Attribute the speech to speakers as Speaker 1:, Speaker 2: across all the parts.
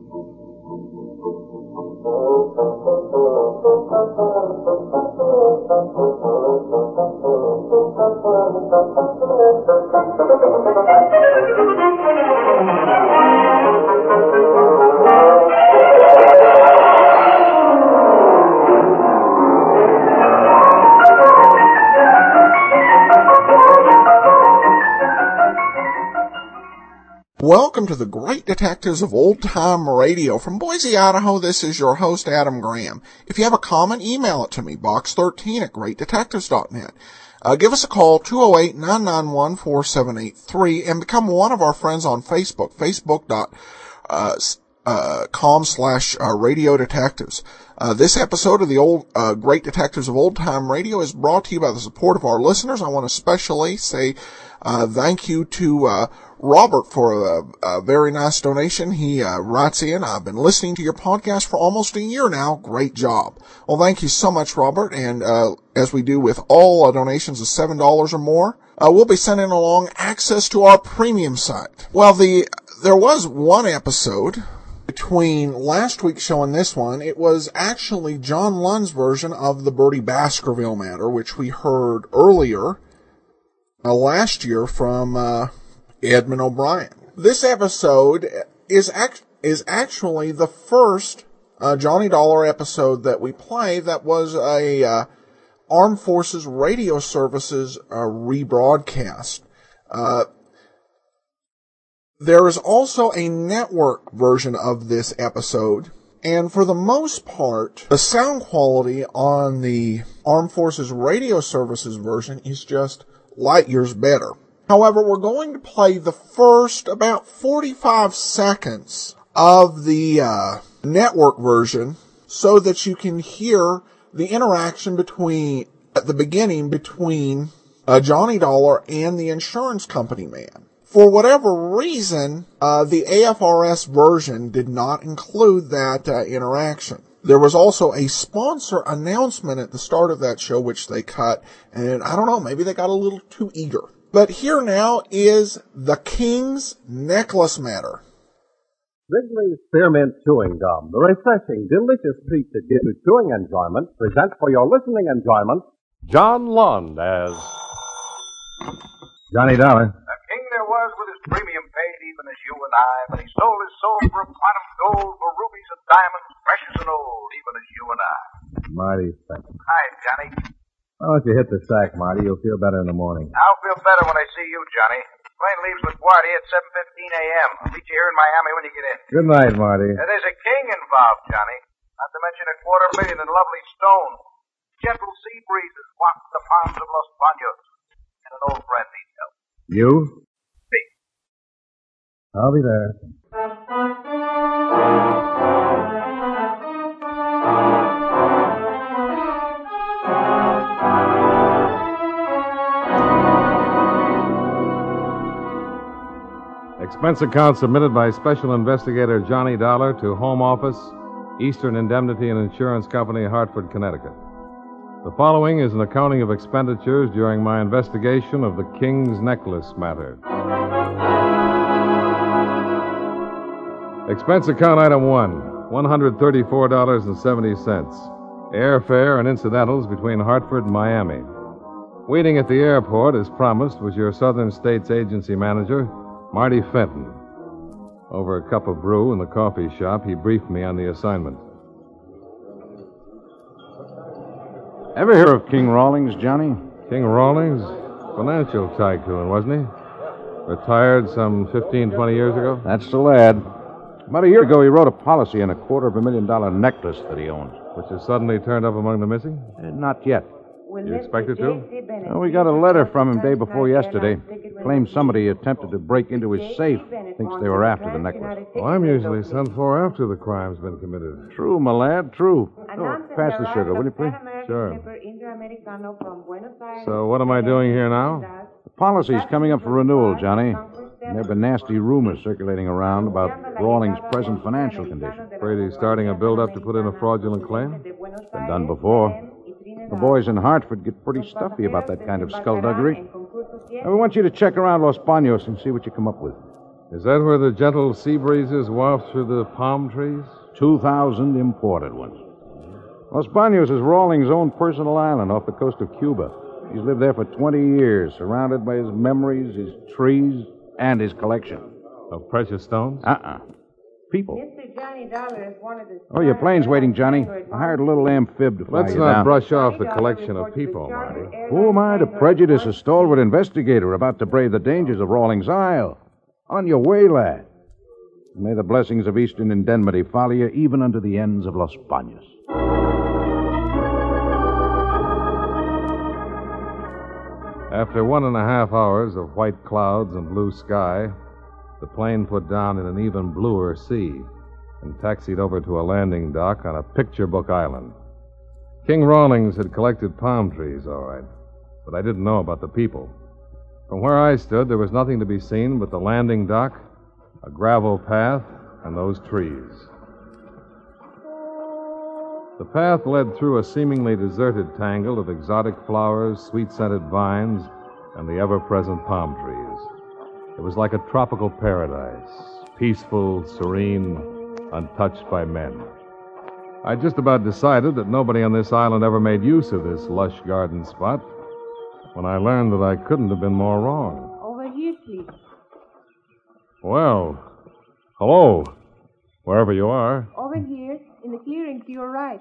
Speaker 1: Welcome to the Great Detectives of Old Time Radio. From Boise, Idaho, this is your host, Adam Graham. If you have a comment, email it to me, box13@greatdetectives.net. Give us a call, 208-991-4783, and become one of our friends on Facebook, facebook.com/radio detectives. This episode of the Great Detectives of Old Time Radio is brought to you by the support of our listeners. I want to especially say thank you to Robert for a very nice donation. He writes in, I've been listening to your podcast for almost a year now. Great job. Well, thank you so much, Robert. And as we do with all donations of $7 or more, we'll be sending along access to our premium site. Well, there was one episode between last week's show and this one. It was actually John Lund's version of the Bertie Baskerville matter, which we heard earlier last year from Edmund O'Brien. This episode is actually the first Johnny Dollar episode that we play that was a Armed Forces Radio Services rebroadcast. There is also a network version of this episode, and for the most part, the sound quality on the Armed Forces Radio Services version is just light years better. However, we're going to play the first about 45 seconds of the network version so that you can hear the interaction at the beginning between Johnny Dollar and the insurance company man. For whatever reason, the AFRS version did not include that interaction. There was also a sponsor announcement at the start of that show, which they cut, and I don't know, maybe they got a little too eager. But here now is the King's Necklace matter.
Speaker 2: Wrigley's Spearmint Chewing Gum, the refreshing, delicious treat that gives you chewing enjoyment, presents for your listening enjoyment John Lund as Johnny Dollar.
Speaker 3: A king there was with his premium paid, even as you and I, but he sold his soul for a pot of gold, for rubies and diamonds, precious and old, even as you and I.
Speaker 2: Marty, thank you.
Speaker 3: Hi, Johnny.
Speaker 2: Why don't you hit the sack, Marty? You'll feel better in the morning.
Speaker 3: I'll feel better when I see you, Johnny. Plane leaves LaGuardia at 7:15 a.m. I'll meet you here in Miami when you get in.
Speaker 2: Good night, Marty.
Speaker 3: There's a king involved, Johnny. Not to mention $250,000 in lovely stone. Gentle sea breezes waft the palms of Los Banos. And an old friend needs help.
Speaker 2: You?
Speaker 3: Me.
Speaker 2: I'll be there.
Speaker 4: Expense account submitted by Special Investigator Johnny Dollar to Home Office, Eastern Indemnity and Insurance Company, Hartford, Connecticut. The following is an accounting of expenditures during my investigation of the King's Necklace matter. Expense account item 1, $134.70. Airfare and incidentals between Hartford and Miami. Waiting at the airport, as promised, was your Southern States Agency manager, Marty Fenton. Over a cup of brew in the coffee shop, he briefed me on the assignment.
Speaker 5: Ever hear of King Rawlings, Johnny?
Speaker 4: King Rawlings? Financial tycoon, wasn't he? Retired some 15, 20 years ago?
Speaker 5: That's the lad. About a year ago, he wrote a policy on a $250,000 necklace that he owns.
Speaker 4: Which has suddenly turned up among the missing?
Speaker 5: Not yet.
Speaker 4: You expect it to?
Speaker 5: Well, we got a letter from him day before yesterday. Claims somebody attempted to break into his safe. Thinks they were after the necklace.
Speaker 4: Well, I'm usually sent for after the crime's been committed.
Speaker 5: True, my lad, true. Oh, pass the sugar, will you, please?
Speaker 4: Sure. So what am I doing here now?
Speaker 5: The policy's coming up for renewal, Johnny. And there have been nasty rumors circulating around about Rawlings' present financial condition.
Speaker 4: Afraid he's starting a build-up to put in a fraudulent claim?
Speaker 5: It's been done before. The boys in Hartford get pretty stuffy about that kind of skullduggery. Now, we want you to check around Los Banos and see what you come up with.
Speaker 4: Is that where the gentle sea breezes waft through the palm trees?
Speaker 5: 2,000 imported ones. Los Banos is Rawlings' own personal island off the coast of Cuba. He's lived there for 20 years, surrounded by his memories, his trees, and his collection.
Speaker 4: Of precious stones?
Speaker 5: People.
Speaker 6: Mr. Johnny Dollar has wanted to...
Speaker 5: Oh, your plane's waiting, Johnny. I hired a little amphib to fly
Speaker 4: Let's
Speaker 5: you
Speaker 4: not
Speaker 5: down.
Speaker 4: brush off the collection of people, Marty.
Speaker 5: Who am I to prejudice a stalwart investigator about to brave the dangers of Rawlings Isle? On your way, lad. May the blessings of Eastern indemnity follow you even unto the ends of Los Banos.
Speaker 4: After 1.5 hours of white clouds and blue sky, the plane put down in an even bluer sea and taxied over to a landing dock on a picture book island. King Rawlings had collected palm trees, all right, but I didn't know about the people. From where I stood, there was nothing to be seen but the landing dock, a gravel path, and those trees. The path led through a seemingly deserted tangle of exotic flowers, sweet-scented vines, and the ever-present palm trees. It was like a tropical paradise, peaceful, serene, untouched by men. I just about decided that nobody on this island ever made use of this lush garden spot when I learned that I couldn't have been more wrong.
Speaker 6: Over here, please.
Speaker 4: Well, hello, wherever you are.
Speaker 6: Over here, in the clearing to your right.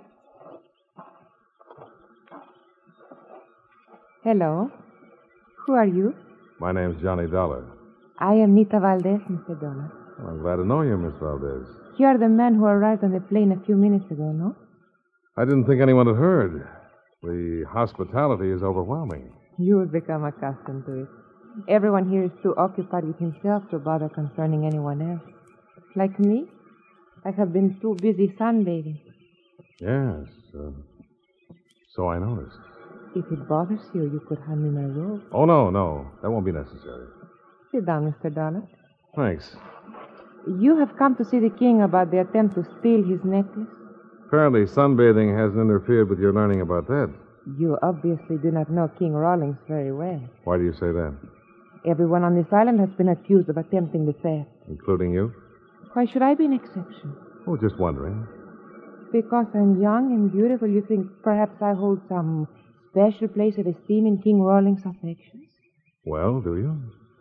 Speaker 6: Hello. Who are you?
Speaker 4: My name's Johnny Dollar.
Speaker 6: I am Nita Valdez, Mr. Dollar.
Speaker 4: Well, I'm glad to know you, Miss Valdez.
Speaker 6: You are the man who arrived on the plane a few minutes ago, no?
Speaker 4: I didn't think anyone had heard. The hospitality is overwhelming.
Speaker 6: You will become accustomed to it. Everyone here is too occupied with himself to bother concerning anyone else. Like me, I have been too busy sunbathing.
Speaker 4: Yes, so I noticed.
Speaker 6: If it bothers you, you could hand me my robe.
Speaker 4: Oh, no, that won't be necessary.
Speaker 6: Sit down, Mr. Dollar.
Speaker 4: Thanks.
Speaker 6: You have come to see the king about the attempt to steal his necklace?
Speaker 4: Apparently, sunbathing hasn't interfered with your learning about that.
Speaker 6: You obviously do not know King Rawlings very well.
Speaker 4: Why do you say that?
Speaker 6: Everyone on this island has been accused of attempting the theft.
Speaker 4: Including you?
Speaker 6: Why should I be an exception?
Speaker 4: Oh, just wondering.
Speaker 6: Because I'm young and beautiful, you think perhaps I hold some special place of esteem in King Rawlings' affections?
Speaker 4: Well, do you?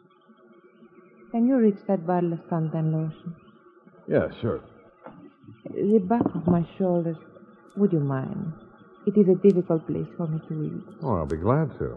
Speaker 6: Can you reach that bottle of suntan lotion?
Speaker 4: Yeah, sure.
Speaker 6: The back of my shoulders. Would you mind? It is a difficult place for me to reach.
Speaker 4: Oh, I'll be glad to.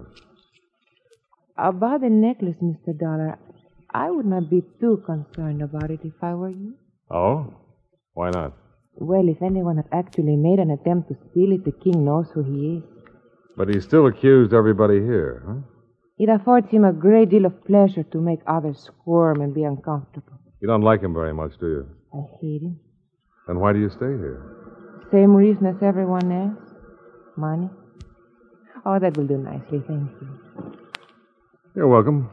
Speaker 6: About the necklace, Mr. Dollar, I would not be too concerned about it if I were you.
Speaker 4: Oh? Why not?
Speaker 6: Well, if anyone had actually made an attempt to steal it, the king knows who he is.
Speaker 4: But he still accused everybody here, huh?
Speaker 6: It affords him a great deal of pleasure to make others squirm and be uncomfortable.
Speaker 4: You don't like him very much, do you?
Speaker 6: I hate him.
Speaker 4: Then why do you stay here?
Speaker 6: Same reason as everyone else. Money. Oh, that will do nicely, thank you.
Speaker 4: You're welcome.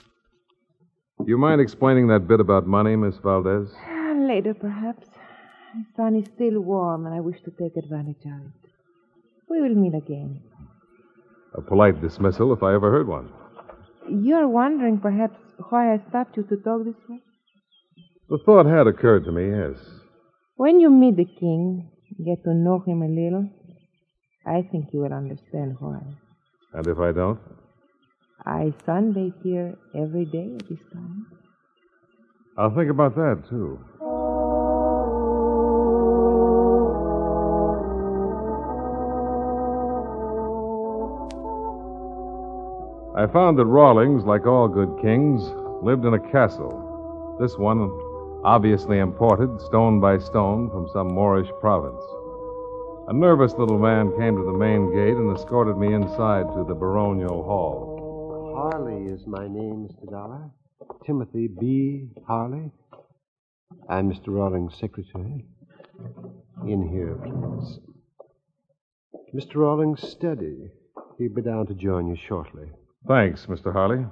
Speaker 4: Do you mind explaining that bit about money, Miss Valdez?
Speaker 6: Later, perhaps. The sun is still warm, and I wish to take advantage of it. We will meet again.
Speaker 4: A polite dismissal, if I ever heard one.
Speaker 6: You're wondering, perhaps, why I stopped you to talk this way?
Speaker 4: The thought had occurred to me, yes.
Speaker 6: When you meet the king, get to know him a little, I think you will understand why.
Speaker 4: And if I don't?
Speaker 6: I sunbathe here every day at this time.
Speaker 4: I'll think about that, too. I found that Rawlings, like all good kings, lived in a castle. This one, obviously imported, stone by stone, from some Moorish province. A nervous little man came to the main gate and escorted me inside to the baronial hall.
Speaker 7: Harley is my name, Mr. Dollar. Timothy B. Harley. I'm Mr. Rawlings' secretary. In here, please. Mr. Rawlings, steady. He'll be down to join you shortly.
Speaker 4: Thanks, Mr. Harley.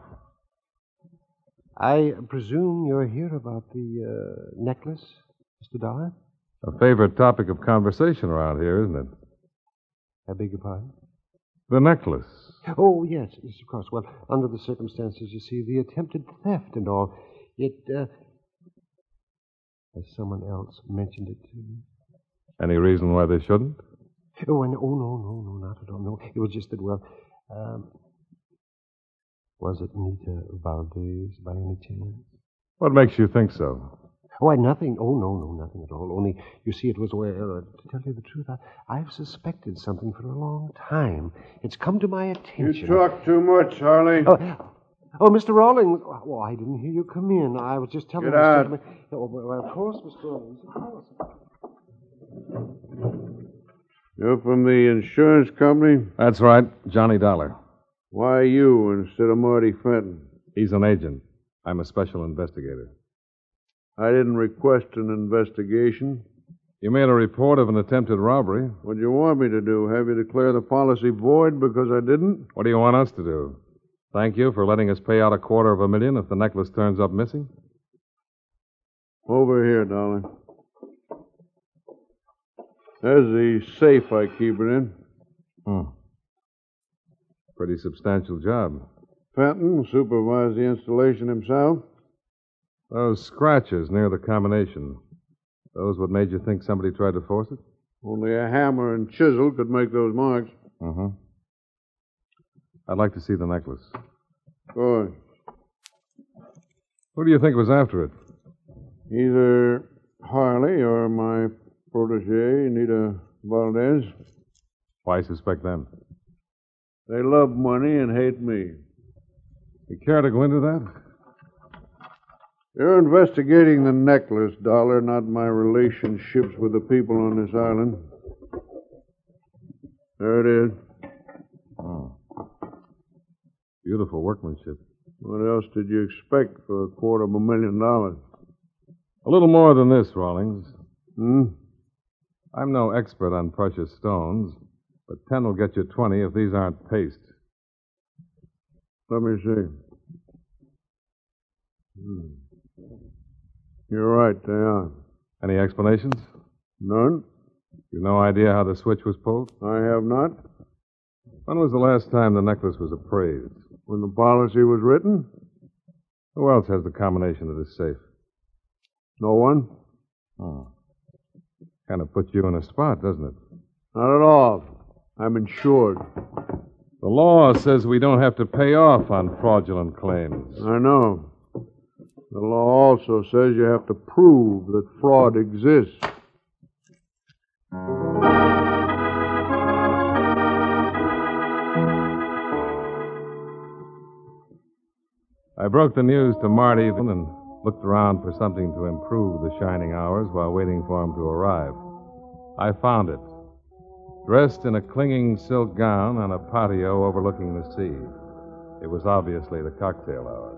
Speaker 7: I presume you're here about the necklace, Mr. Dollar?
Speaker 4: A favorite topic of conversation around here, isn't it?
Speaker 7: I beg your pardon?
Speaker 4: The necklace.
Speaker 7: Oh, yes, of course. Well, under the circumstances, you see, the attempted theft and all, it Has someone else mentioned it to you?
Speaker 4: Any reason why they shouldn't?
Speaker 7: Oh, no, not at all. No, it was just that, well, was it Nita Valdez by any chance?
Speaker 4: What makes you think so?
Speaker 7: Why, nothing. Oh, no, nothing at all. Only, you see, it was, well, to tell you the truth, I've suspected something for a long time. It's come to my attention.
Speaker 8: You talk too much, Harley.
Speaker 7: Oh, Mr. Rawlings. Oh, I didn't hear you come in. I was just telling
Speaker 8: Get out.
Speaker 7: Oh, well, of course, Mr. Rawlings. Of course.
Speaker 8: You're from the insurance company?
Speaker 4: That's right, Johnny Dollar.
Speaker 8: Why you instead of Marty Fenton?
Speaker 4: He's an agent. I'm a special investigator.
Speaker 8: I didn't request an investigation.
Speaker 4: You made a report of an attempted robbery.
Speaker 8: What do you want me to do? Have you declare the policy void because I didn't?
Speaker 4: What do you want us to do? Thank you for letting us pay out $250,000 if the necklace turns up missing?
Speaker 8: Over here, darling. There's the safe I keep it in.
Speaker 4: Pretty substantial job.
Speaker 8: Fenton supervised the installation himself.
Speaker 4: Those scratches near the combination, those what made you think somebody tried to force it?
Speaker 8: Only a hammer and chisel could make those marks.
Speaker 4: I'd like to see the necklace.
Speaker 8: Good.
Speaker 4: Who do you think was after it?
Speaker 8: Either Harley or my protege, Nita Valdez.
Speaker 4: Why suspect them?
Speaker 8: They love money and hate me.
Speaker 4: You care to go into that?
Speaker 8: You're investigating the necklace, Dollar, not my relationships with the people on this island. There it is.
Speaker 4: Beautiful workmanship.
Speaker 8: What else did you expect for $250,000?
Speaker 4: A little more than this, Rawlings.
Speaker 8: I'm
Speaker 4: no expert on precious stones, but 10 will get you 20 if these aren't paste.
Speaker 8: Let me see. You're right, they are.
Speaker 4: Any explanations?
Speaker 8: None.
Speaker 4: You've no idea how the switch was pulled?
Speaker 8: I have not.
Speaker 4: When was the last time the necklace was appraised?
Speaker 8: When the policy was written?
Speaker 4: Who else has the combination of this safe?
Speaker 8: No one.
Speaker 4: Kind of puts you in a spot, doesn't it?
Speaker 8: Not at all. I'm insured.
Speaker 4: The law says we don't have to pay off on fraudulent claims.
Speaker 8: I know. The law also says you have to prove that fraud exists.
Speaker 4: I broke the news to Marty and looked around for something to improve the shining hours while waiting for him to arrive. I found it. Dressed in a clinging silk gown on a patio overlooking the sea. It was obviously the cocktail hour.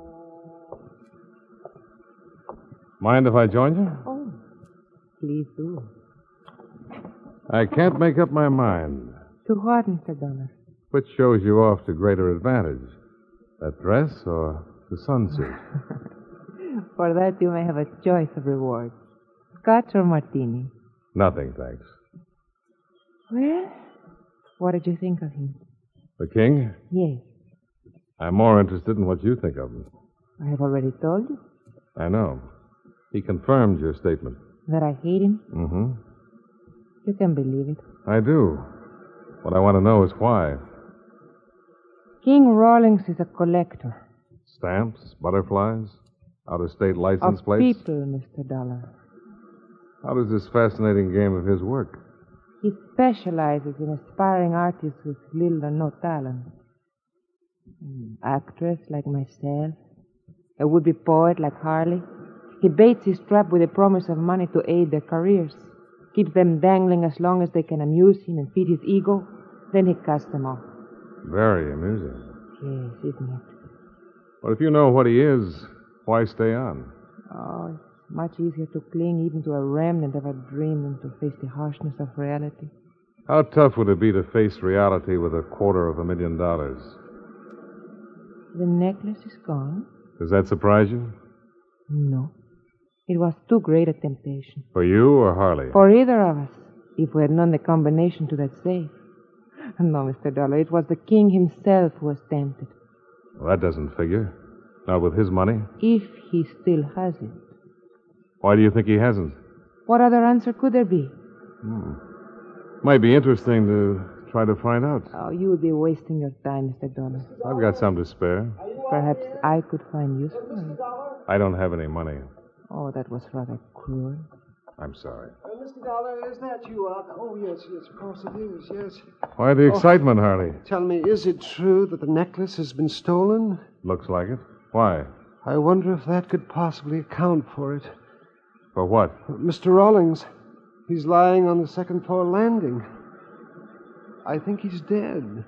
Speaker 4: Mind if I join you?
Speaker 6: Oh, please do.
Speaker 4: I can't make up my mind.
Speaker 6: To what, Mr. Dollar?
Speaker 4: Which shows you off to greater advantage? That dress or the sunsuit?
Speaker 6: For that, you may have a choice of rewards. Scotch or martini?
Speaker 4: Nothing, thanks.
Speaker 6: Well, what did you think of him?
Speaker 4: The king?
Speaker 6: Yes.
Speaker 4: I'm more interested in what you think of him.
Speaker 6: I have already told you.
Speaker 4: I know. He confirmed your statement.
Speaker 6: That I hate him?
Speaker 4: Mm-hmm.
Speaker 6: You can believe it.
Speaker 4: I do. What I want to know is why.
Speaker 6: King Rawlings is a collector.
Speaker 4: Stamps, butterflies, out-of-state license
Speaker 6: of
Speaker 4: plates?
Speaker 6: People, Mr. Dollar.
Speaker 4: How does this fascinating game of his work?
Speaker 6: He specializes in aspiring artists with little or no talent. Actress like myself. A would-be poet like Harley. He baits his trap with a promise of money to aid their careers. Keeps them dangling as long as they can amuse him and feed his ego. Then he casts them off.
Speaker 4: Very amusing.
Speaker 6: Yes, isn't it?
Speaker 4: Well, if you know what he is, why stay on?
Speaker 6: Oh, it's much easier to cling even to a remnant of a dream than to face the harshness of reality.
Speaker 4: How tough would it be to face reality with $250,000?
Speaker 6: The necklace is gone?
Speaker 4: Does that surprise you?
Speaker 6: No. It was too great a temptation.
Speaker 4: For you or Harley?
Speaker 6: For either of us, if we had known the combination to that safe. No, Mr. Dollar, it was the king himself who was tempted.
Speaker 4: Well, that doesn't figure. Not with his money.
Speaker 6: If he still has it.
Speaker 4: Why do you think he hasn't?
Speaker 6: What other answer could there be?
Speaker 4: Might be interesting to try to find out.
Speaker 6: Oh, you would be wasting your time, Mr. Dollar.
Speaker 4: I've got some to spare.
Speaker 6: Perhaps I could find use for it.
Speaker 4: I don't have any money.
Speaker 6: Oh, that was rather cruel.
Speaker 4: I'm sorry.
Speaker 9: Mr. Dollar, is that you out? Oh, yes, of course it is, yes.
Speaker 4: Why the excitement, Harley?
Speaker 9: Tell me, is it true that the necklace has been stolen?
Speaker 4: Looks like it. Why?
Speaker 9: I wonder if that could possibly account for it.
Speaker 4: For what?
Speaker 9: Mr. Rawlings, he's lying on the second floor landing. I think he's dead.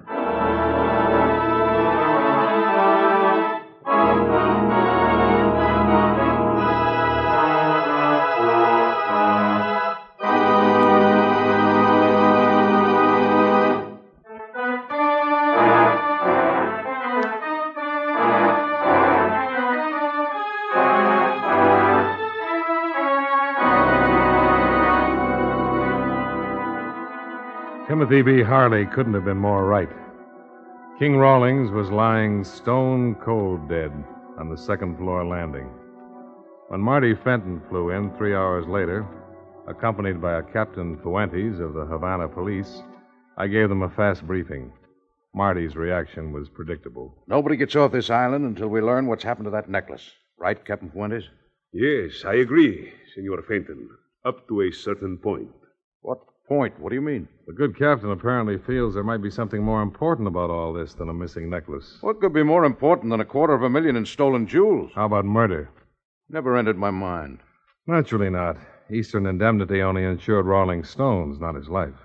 Speaker 4: Timothy B. Harley couldn't have been more right. King Rawlings was lying stone cold dead on the second floor landing. When Marty Fenton flew in 3 hours later, accompanied by a Captain Fuentes of the Havana police, I gave them a fast briefing. Marty's reaction was predictable.
Speaker 5: Nobody gets off this island until we learn what's happened to that necklace. Right, Captain Fuentes?
Speaker 10: Yes, I agree, Senor Fenton. Up to a certain point.
Speaker 5: What point? What do you mean?
Speaker 4: The good captain apparently feels there might be something more important about all this than a missing necklace.
Speaker 5: What could be more important than $250,000 in stolen jewels?
Speaker 4: How about murder?
Speaker 5: Never entered my mind.
Speaker 4: Naturally not. Eastern Indemnity only insured Rawlings' stones, not his life.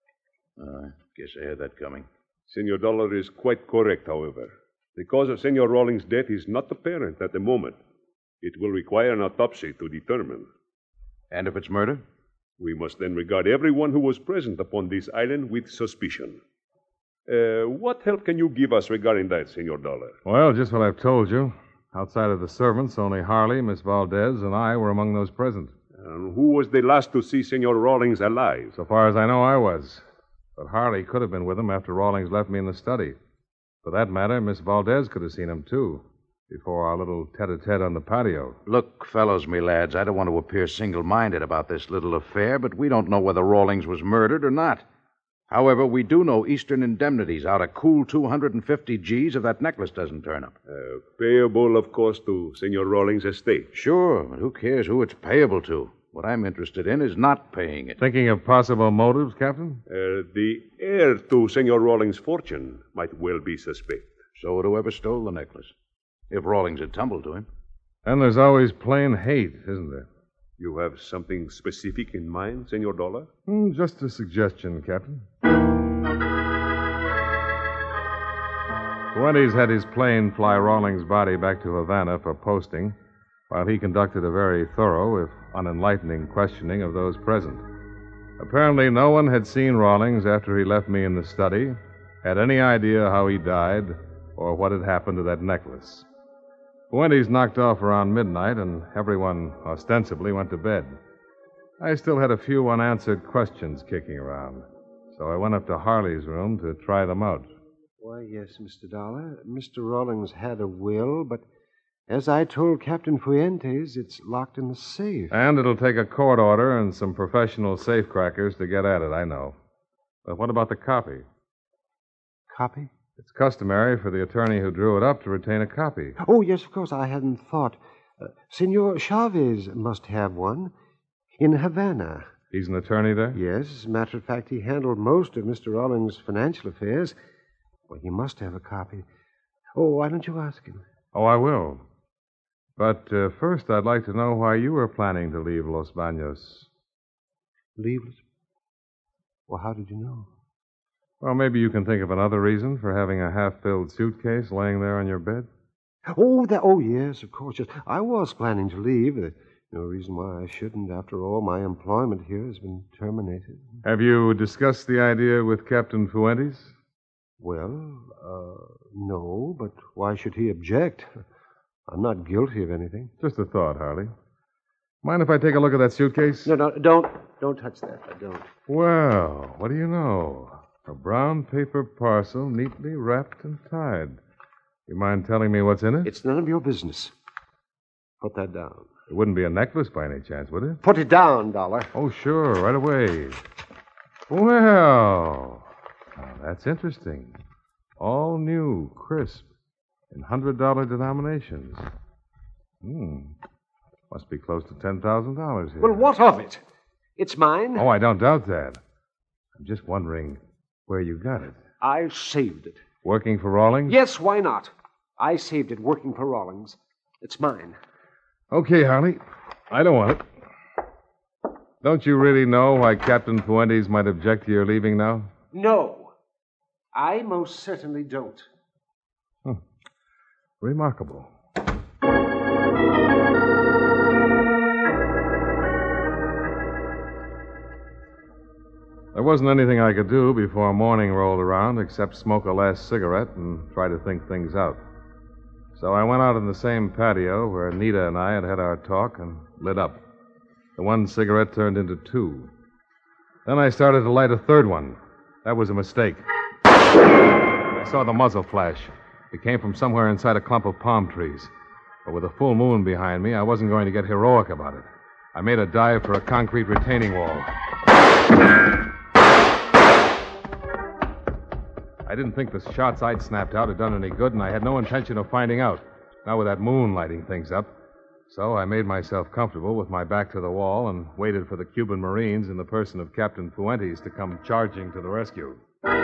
Speaker 5: I guess I had that coming.
Speaker 10: Senor Dollar is quite correct, however. The cause of Senor Rawlings' death is not apparent at the moment. It will require an autopsy to determine.
Speaker 5: And if it's murder?
Speaker 10: We must then regard everyone who was present upon this island with suspicion. What help can you give us regarding that, Senor Dollar?
Speaker 4: Well, just what I've told you. Outside of the servants, only Harley, Miss Valdez, and I were among those present.
Speaker 10: And who was the last to see Senor Rawlings alive?
Speaker 4: So far as I know, I was. But Harley could have been with him after Rawlings left me in the study. For that matter, Miss Valdez could have seen him, too, before our little tete-a-tete on the patio.
Speaker 5: Look, fellows, me lads, I don't want to appear single-minded about this little affair, but we don't know whether Rawlings was murdered or not. However, we do know Eastern Indemnity's out a cool 250 G's if that necklace doesn't turn up.
Speaker 10: Payable, of course, to Senor Rawlings' estate.
Speaker 5: Sure, but who cares who it's payable to? What I'm interested in is not paying it.
Speaker 4: Thinking of possible motives, Captain?
Speaker 10: The heir to Senor Rawlings' fortune might well be suspect.
Speaker 5: So would whoever stole the necklace, if Rawlings had tumbled to him.
Speaker 4: And there's always plain hate, isn't there?
Speaker 10: You have something specific in mind, Senor Dollar?
Speaker 4: Just a suggestion, Captain. Fuentes had his plane fly Rawlings' body back to Havana for posting, while he conducted a very thorough, if unenlightening, questioning of those present. Apparently, no one had seen Rawlings after he left me in the study, had any idea how he died, or what had happened to that necklace. Fuentes knocked off around midnight, and everyone ostensibly went to bed. I still had a few unanswered questions kicking around, so I went up to Harley's room to try them out.
Speaker 9: Why, yes, Mr. Dollar. Mr. Rawlings had a will, but as I told Captain Fuentes, it's locked in the safe.
Speaker 4: And it'll take a court order and some professional safecrackers to get at it, I know. But what about the copy?
Speaker 9: Copy?
Speaker 4: It's customary for the attorney who drew it up to retain a copy.
Speaker 9: Oh, yes, of course. I hadn't thought. Senor Chavez must have one. In Havana.
Speaker 4: He's an attorney there?
Speaker 9: Yes. As a matter of fact, he handled most of Mr. Rawlings' financial affairs. Well, he must have a copy. Oh, why don't you ask him?
Speaker 4: Oh, I will. But first, I'd like to know why you were planning to leave Los Baños.
Speaker 9: Leave? Well, how did you know?
Speaker 4: Well, maybe you can think of another reason for having a half-filled suitcase laying there on your bed.
Speaker 9: Oh, yes, of course. Yes. I was planning to leave. There's no reason why I shouldn't. After all, my employment here has been terminated.
Speaker 4: Have you discussed the idea with Captain Fuentes?
Speaker 9: Well, no, but why should he object? I'm not guilty of anything.
Speaker 4: Just a thought, Harley. Mind if I take a look at that suitcase?
Speaker 9: No, don't touch that. I don't.
Speaker 4: Well, what do you know? A brown paper parcel neatly wrapped and tied. You mind telling me what's in it?
Speaker 9: It's none of your business. Put that down.
Speaker 4: It wouldn't be a necklace by any chance, would it?
Speaker 9: Put it down, Dollar.
Speaker 4: Oh, sure, right away. Well, now that's interesting. All new, crisp, in $100 denominations. Must be close to $10,000 here.
Speaker 9: Well, what of it? It's mine.
Speaker 4: Oh, I don't doubt that. I'm just wondering where you got it.
Speaker 9: I saved it.
Speaker 4: Working for Rawlings?
Speaker 9: Yes, why not? I saved it working for Rawlings. It's mine.
Speaker 4: Okay, Harley. I don't want it. Don't you really know why Captain Fuentes might object to your leaving now?
Speaker 9: No. I most certainly don't.
Speaker 4: Remarkable. There wasn't anything I could do before morning rolled around except smoke a last cigarette and try to think things out. So I went out in the same patio where Nita and I had had our talk and lit up. The one cigarette turned into two. Then I started to light a third one. That was a mistake. I saw the muzzle flash. It came from somewhere inside a clump of palm trees. But with a full moon behind me, I wasn't going to get heroic about it. I made a dive for a concrete retaining wall. I didn't think the shots I'd snapped out had done any good, and I had no intention of finding out, not with that moon lighting things up. So I made myself comfortable with my back to the wall and waited for the Cuban Marines in the person of Captain Fuentes to come charging to the rescue.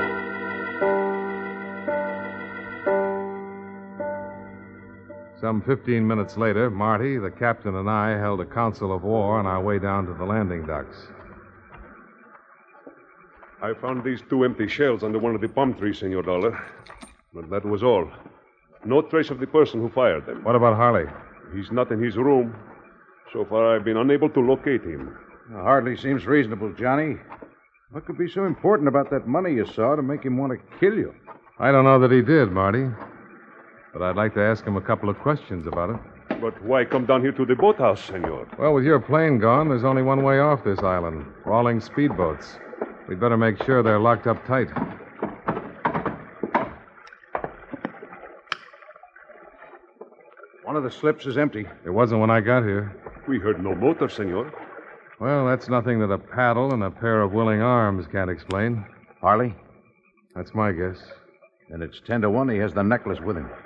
Speaker 4: Some 15 minutes later, Marty, the captain, and I held a council of war on our way down to the landing docks.
Speaker 10: I found these two empty shells under one of the palm trees, Senor Dollar. But that was all. No trace of the person who fired them.
Speaker 4: What about Harley?
Speaker 10: He's not in his room. So far, I've been unable to locate him.
Speaker 5: Hardly seems reasonable, Johnny. What could be so important about that money you saw to make him want to kill you?
Speaker 4: I don't know that he did, Marty. But I'd like to ask him a couple of questions about it.
Speaker 10: But why come down here to the boathouse, Senor?
Speaker 4: Well, with your plane gone, there's only one way off this island. Rawlings speedboats. We'd better make sure they're locked up tight.
Speaker 5: One of the slips is empty.
Speaker 4: It wasn't when I got here.
Speaker 10: We heard no motor, Senor.
Speaker 4: Well, that's nothing that a paddle and a pair of willing arms can't explain.
Speaker 5: Harley?
Speaker 4: That's my guess.
Speaker 5: Then it's 10-1 he has the necklace with him.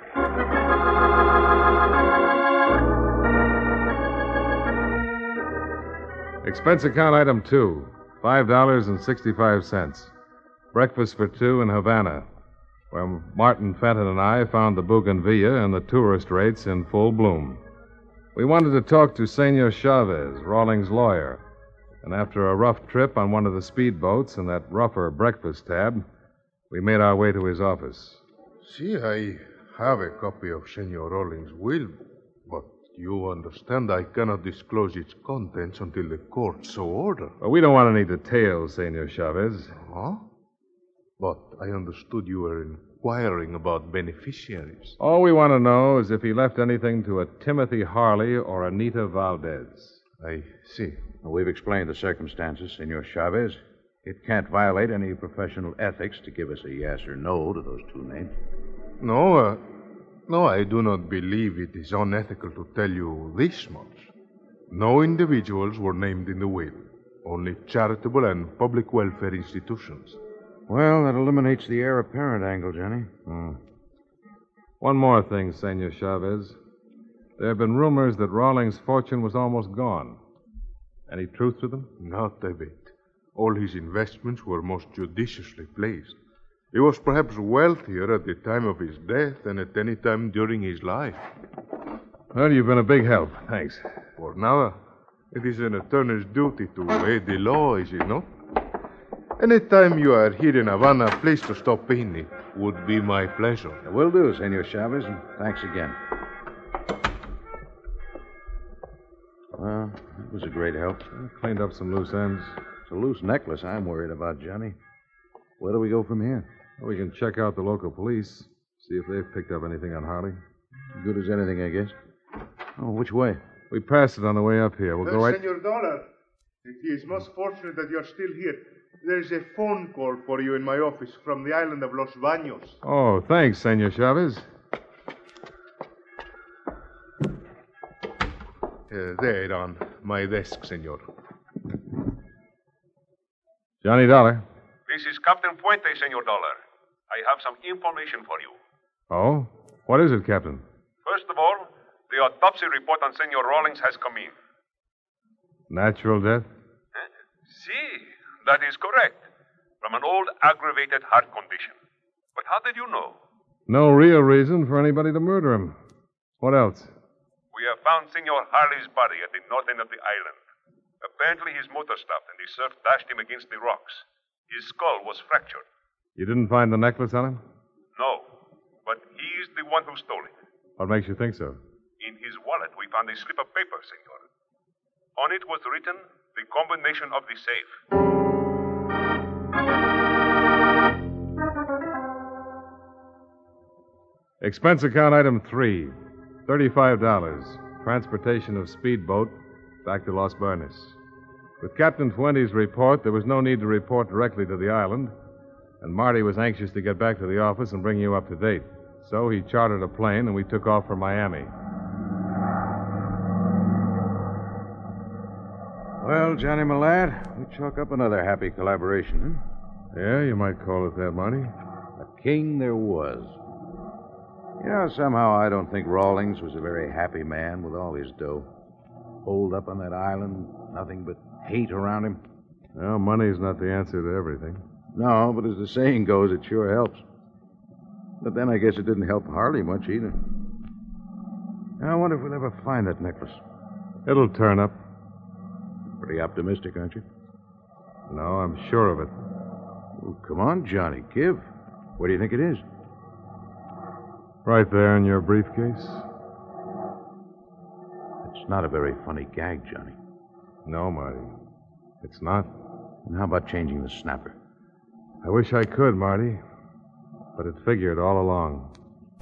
Speaker 4: Expense account item 2, $5.65. Breakfast for two in Havana, where Martin Fenton and I found the bougainvillea and the tourist rates in full bloom. We wanted to talk to Senor Chavez, Rawlings' lawyer, and after a rough trip on one of the speedboats and that rougher breakfast tab, we made our way to his office.
Speaker 8: See, I have a copy of Senor Rawlings' will, but you understand I cannot disclose its contents until the court so order.
Speaker 4: Well, we don't want any details, Senor Chavez.
Speaker 8: Huh? But I understood you were inquiring about beneficiaries.
Speaker 4: All we want to know is if he left anything to a Timothy Harley or Anita Valdez.
Speaker 8: I see.
Speaker 5: We've explained the circumstances, Senor Chavez. It can't violate any professional ethics to give us a yes or no to those two names.
Speaker 8: No, I do not believe it is unethical to tell you this much. No individuals were named in the will, only charitable and public welfare institutions.
Speaker 5: Well, that eliminates the heir apparent angle, Johnny.
Speaker 4: One more thing, Senor Chavez. There have been rumors that Rawlings' fortune was almost gone. Any truth to them?
Speaker 8: Not a bit. All his investments were most judiciously placed. He was perhaps wealthier at the time of his death than at any time during his life.
Speaker 4: Well, you've been a big help. Thanks.
Speaker 8: For now, it is an attorney's duty to aid the law, is it not? Any time you are here in Havana, a place to stop in, it would be my pleasure.
Speaker 5: Will do, Senor Chavez, and thanks again. Well, that was a great help.
Speaker 4: Cleaned up some loose ends.
Speaker 5: It's a loose necklace I'm worried about, Johnny. Where do we go from here?
Speaker 4: Well, we can check out the local police, see if they've picked up anything on Harley.
Speaker 5: Good as anything, I guess. Oh, which way?
Speaker 4: We passed it on the way up here. We'll go right...
Speaker 8: Senor Dollar, it is most fortunate that you're still here. There's a phone call for you in my office from the island of Los Baños.
Speaker 4: Oh, thanks, Senor Chavez.
Speaker 8: There on my desk, senor.
Speaker 4: Johnny Dollar.
Speaker 10: This is Captain Puente, Senor Dollar. I have some information for you.
Speaker 4: Oh? What is it, Captain?
Speaker 10: First of all, the autopsy report on Senor Rawlings has come in.
Speaker 4: Natural death?
Speaker 10: See, that is correct. From an old aggravated heart condition. But how did you know?
Speaker 4: No real reason for anybody to murder him. What else?
Speaker 10: We have found Senor Harley's body at the north end of the island. Apparently his motor stopped and the surf dashed him against the rocks. His skull was fractured.
Speaker 4: You didn't find the necklace on him?
Speaker 10: No, but he's the one who stole it.
Speaker 4: What makes you think so?
Speaker 10: In his wallet, we found a slip of paper, senor. On it was written the combination of the safe.
Speaker 4: Expense account item 3, $35. Transportation of speedboat back to Los Bernes. With Captain Fuente's report, there was no need to report directly to the island, and Marty was anxious to get back to the office and bring you up to date. So he chartered a plane, and we took off for Miami.
Speaker 5: Well, Johnny, my lad, we chalk up another happy collaboration, huh?
Speaker 4: Yeah, you might call it that, Marty.
Speaker 5: A king there was. You know, somehow I don't think Rawlings was a very happy man with all his dough. Holed up on that island, nothing but hate around him.
Speaker 4: Well, money's not the answer to everything.
Speaker 5: No, but as the saying goes, it sure helps. But then I guess it didn't help Harley much either. I wonder if we'll ever find that necklace.
Speaker 4: It'll turn up.
Speaker 5: Pretty optimistic, aren't you?
Speaker 4: No, I'm sure of it.
Speaker 5: Well, come on, Johnny, give. Where do you think it is?
Speaker 4: Right there in your briefcase.
Speaker 5: It's not a very funny gag, Johnny.
Speaker 4: No, Marty. It's not.
Speaker 5: And how about changing the snapper?
Speaker 4: I wish I could, Marty. But it figured all along.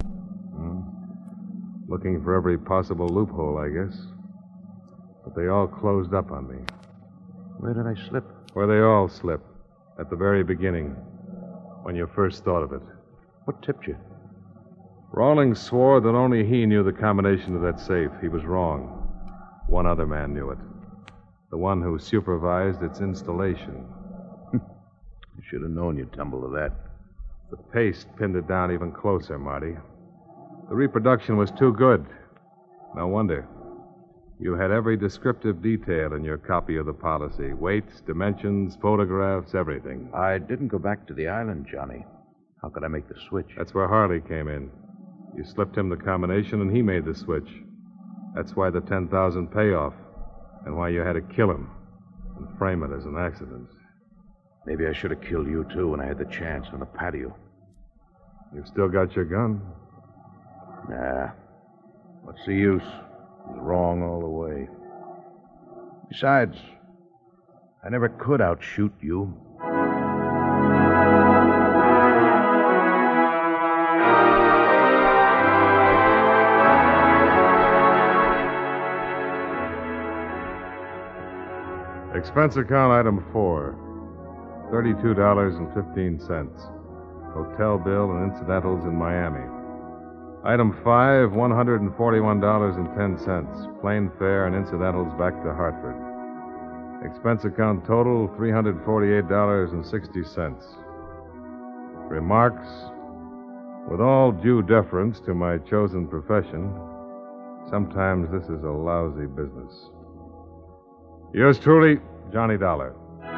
Speaker 4: Looking for every possible loophole, I guess. But they all closed up on me.
Speaker 5: Where did I slip?
Speaker 4: Where they all slip. At the very beginning. When you first thought of it.
Speaker 5: What tipped you?
Speaker 4: Rawlings swore that only he knew the combination of that safe. He was wrong. One other man knew it. The one who supervised its installation.
Speaker 5: You should have known you'd tumble to that.
Speaker 4: The paste pinned it down even closer, Marty. The reproduction was too good. No wonder. You had every descriptive detail in your copy of the policy. Weights, dimensions, photographs, everything.
Speaker 5: I didn't go back to the island, Johnny. How could I make the switch?
Speaker 4: That's where Harley came in. You slipped him the combination, and he made the switch. That's why the $10,000 payoff, and why you had to kill him and frame it as an accident.
Speaker 5: Maybe I should have killed you, too, when I had the chance on the patio.
Speaker 4: You've still got your gun?
Speaker 5: Nah. What's the use? It was wrong all the way. Besides, I never could outshoot you.
Speaker 4: Expense account item 4, $32.15. Hotel bill and incidentals in Miami. Item 5, $141.10. Plane fare and incidentals back to Hartford. Expense account total, $348.60. Remarks: with all due deference to my chosen profession, sometimes this is a lousy business. Yours truly, Johnny Dollar.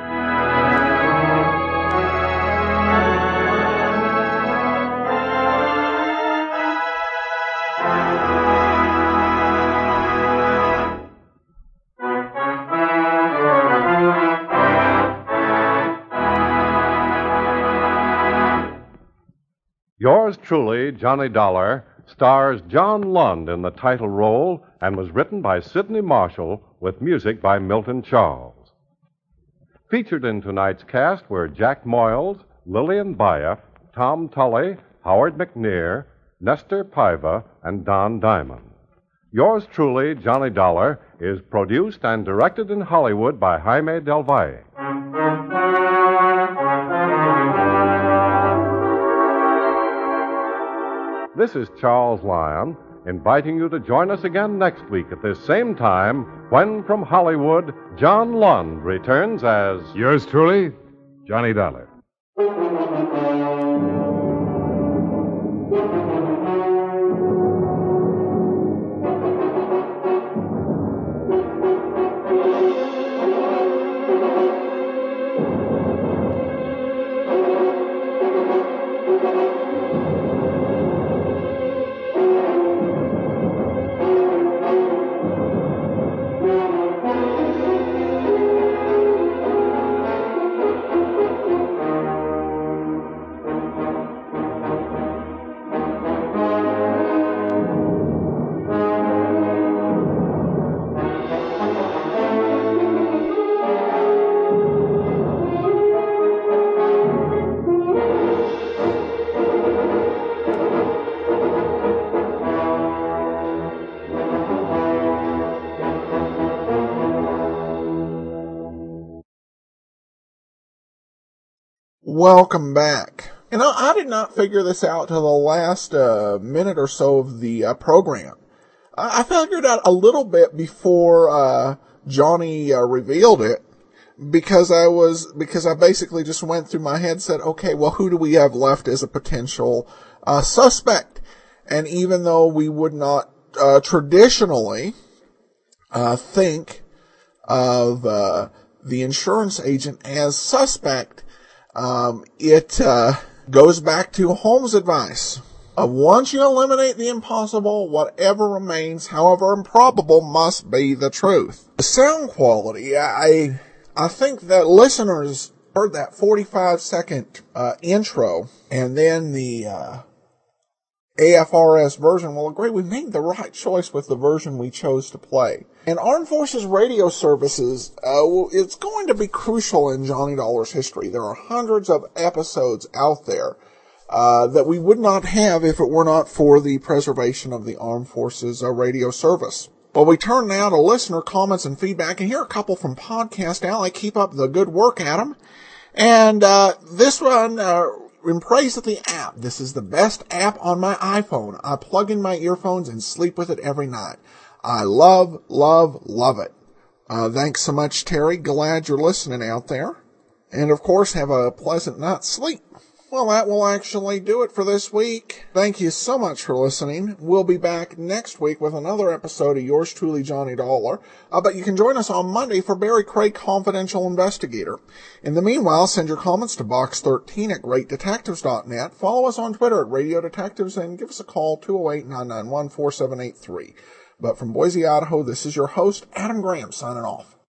Speaker 2: Yours truly, Johnny Dollar, stars John Lund in the title role and was written by Sidney Marshall with music by Milton Charles. Featured in tonight's cast were Jack Moyles, Lillian Bayef, Tom Tully, Howard McNear, Nestor Paiva, and Don Diamond. Yours truly, Johnny Dollar, is produced and directed in Hollywood by Jaime Del Valle. This is Charles Lyon inviting you to join us again next week at this same time when, from Hollywood, John Lund returns as
Speaker 4: Yours truly, Johnny Dollar.
Speaker 1: Welcome back. You know, I did not figure this out till the last minute or so of the program. I figured out a little bit before Johnny revealed it, because I basically just went through my head and said, okay, well, who do we have left as a potential suspect? And even though we would not traditionally think of the insurance agent as suspect, it goes back to Holmes' advice. Once you eliminate the impossible, whatever remains, however improbable, must be the truth. The sound quality, I think that listeners heard that 45-second intro, and then the AFRS version will agree we made the right choice with the version we chose to play. And Armed Forces Radio Services, it's going to be crucial in Johnny Dollar's history. There are hundreds of episodes out there that we would not have if it were not for the preservation of the Armed Forces Radio Service. Well, we turn now to listener comments and feedback, and here are a couple from Podcast Alley. Keep up the good work, Adam. And this one, in praise of the app. This is the best app on my iPhone. I plug in my earphones and sleep with it every night. I love it. Thanks so much, Terry. Glad you're listening out there. And, of course, have a pleasant night's sleep. Well, that will actually do it for this week. Thank you so much for listening. We'll be back next week with another episode of Yours Truly, Johnny Dollar. But you can join us on Monday for Barry Craig, Confidential Investigator. In the meanwhile, send your comments to box13@greatdetectives.net. Follow us on Twitter at Radio Detectives and give us a call, 208-991-4783. But from Boise, Idaho, this is your host, Adam Graham, signing off.